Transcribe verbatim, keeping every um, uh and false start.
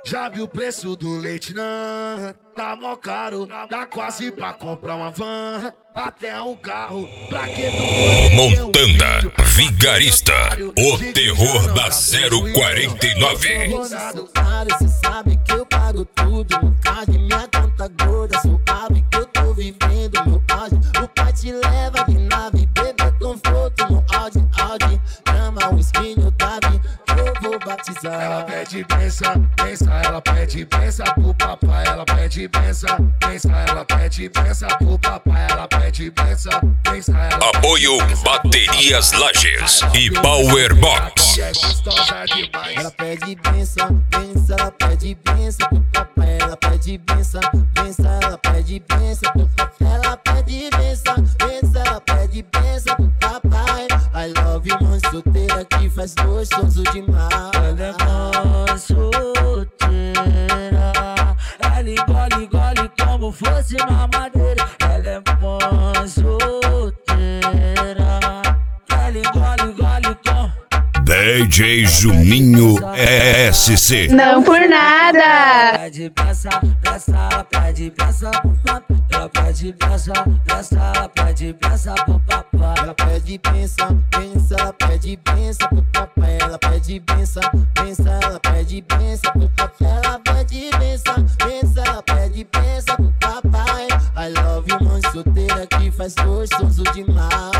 Já viu o preço do leite, não? Tá mó caro, dá quase pra comprar uma van, até um carro. Pra que tu Montanda Vigarista, o terror da zero quarenta e nove. Cê sabe que eu pago tudo no card, minha conta gorda, suave que eu tô vivendo meu auge. O pai te leva de nave, bebê conforto no Audi, Audi. Chama o espinho, Davi, eu vou batizar. Ela pede benção, benção, ela pede benção pro papai, ela pede benção, benção, ela pede benção pro papai, ela pede benção, benção, ela Apoio Baterias Lages e Power Box. é gostosa demais. Ela pede benção, benção, ela pede benção pro papai, ela pede benção, benção, ela pede benção pro papai, ela pede benção, benção, ela pede benção pro papai. I love you, mãe solteira que faz gostoso demais. Ela é mãe solteira, ela engole, engole como fosse mamadeira. Ela é mãe solteira, ela engole, engole como D J Juninho S C. Não por nada. pede peça, peça, ela pede peça pro papai. Ela pede peça, peça, ela pede peça pro papai. Ela pede benção, benção, ela pede benção pro papai. Ela pede benção, benção, ela pede benção pro papai. Ela pede benção, benção, ela pede benção pro papai. I love you, mãe solteira que faz gostoso demais.